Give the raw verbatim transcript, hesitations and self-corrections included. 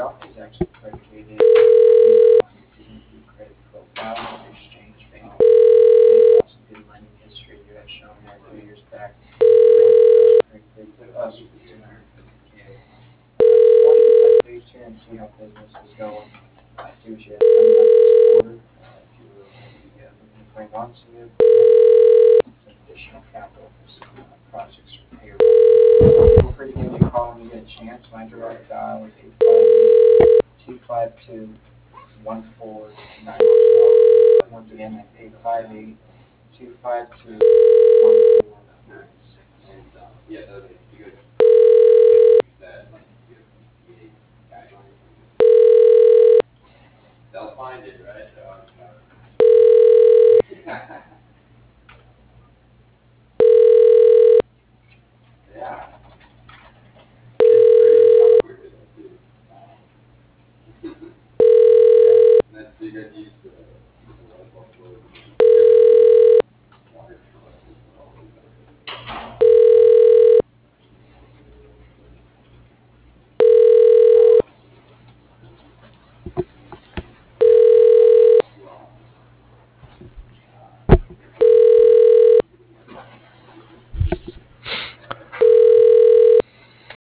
account is actually predicated on T D B credit profile of Exchange Bank. They've got some good lending history. You have shown there a few years back. Credited to us with two hundred fifty K. Uh, just wanted to touch base here and see how business is going. Uh, see what you have coming up this quarter. Uh, if you were maybe uh, looking to bring on some new equipment, some additional capital for some uh, projects or payroll. Feel free to give me a call when you get a chance. My direct dial is eight five eight, two five two, one four nine zero. Once again, that's eight five eight, two five two, one four nine six. And um, yeah, so if you guys use that, like, you know, P P A guidelines, they'll find it, right? Um, yeah. It's crazy how quick it is, too. Yeah. And then, so you guys use the, the red buffalo.